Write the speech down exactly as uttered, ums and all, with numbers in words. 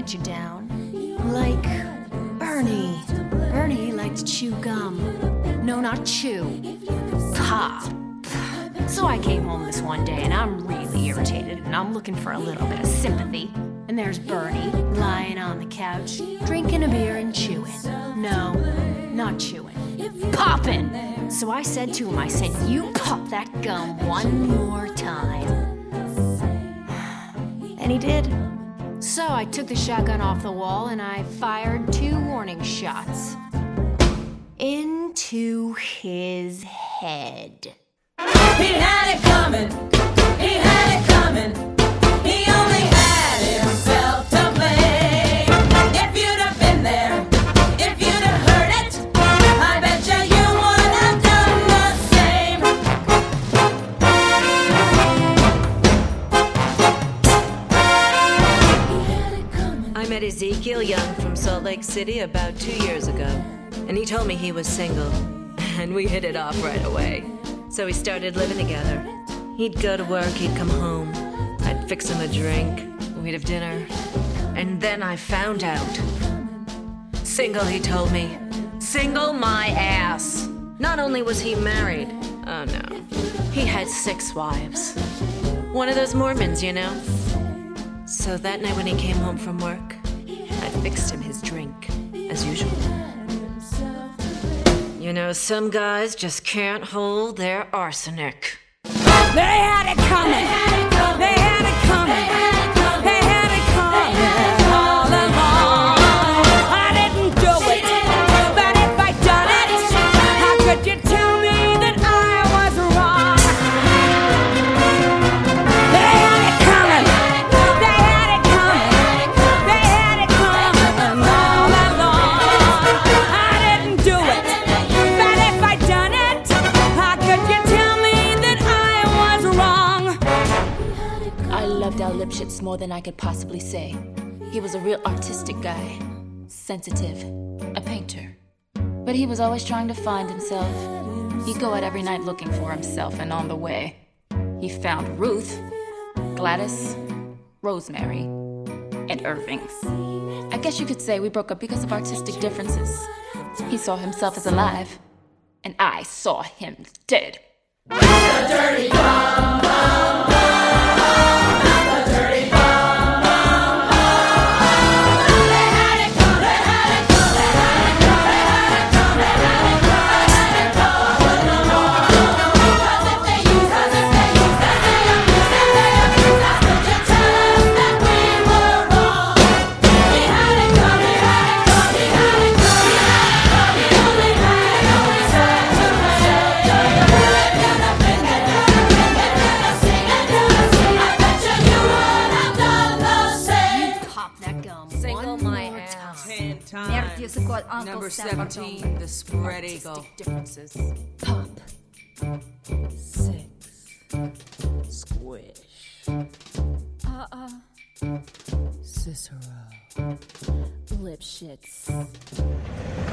let you down. Like Bernie. Bernie liked to chew gum. No, not chew. Pop. So I came home this one day and I'm really irritated and I'm looking for a little bit of sympathy. And there's Bernie lying on the couch, drinking a beer and chewing. No, not chewing. Popping! So I said to him, I said, you pop that gum one more time. And he did. So I took the shotgun off the wall and I fired two warning shots. Into his head. He had it coming, he had it coming, he only had himself to blame. If you'd have been there, if you'd have heard it, I bet you you would have done the same. I met Ezekiel Young from Salt Lake City about two years ago, and he told me he was single, and we hit it off right away. So we started living together. He'd go to work, he'd come home. I'd fix him a drink, we'd have dinner. And then I found out. Single, he told me. Single my ass. Not only was he married, oh no, he had six wives. One of those Mormons, you know. So that night when he came home from work, I fixed him his drink, as usual. You know, some guys just can't hold their arsenic. They had it coming, they had it coming, they had it coming, they had it coming all along. I didn't do it, but if I'd done it, how could you tell me that I was wrong? They had it coming, they had it coming, they had it coming all along. I didn't do it. I loved Al Lipschitz more than I could possibly say. He was a real artistic guy, sensitive, a painter. But he was always trying to find himself. He'd go out every night looking for himself, and on the way, he found Ruth, Gladys, Rosemary, and Irving's. I guess you could say we broke up because of artistic differences. He saw himself as alive, and I saw him dead. The dirty bomb, bomb, bomb. Number seventeen, the spread eagle. Differences. Pop. Six. Squish. Uh-uh. Cicero. Lipschitz.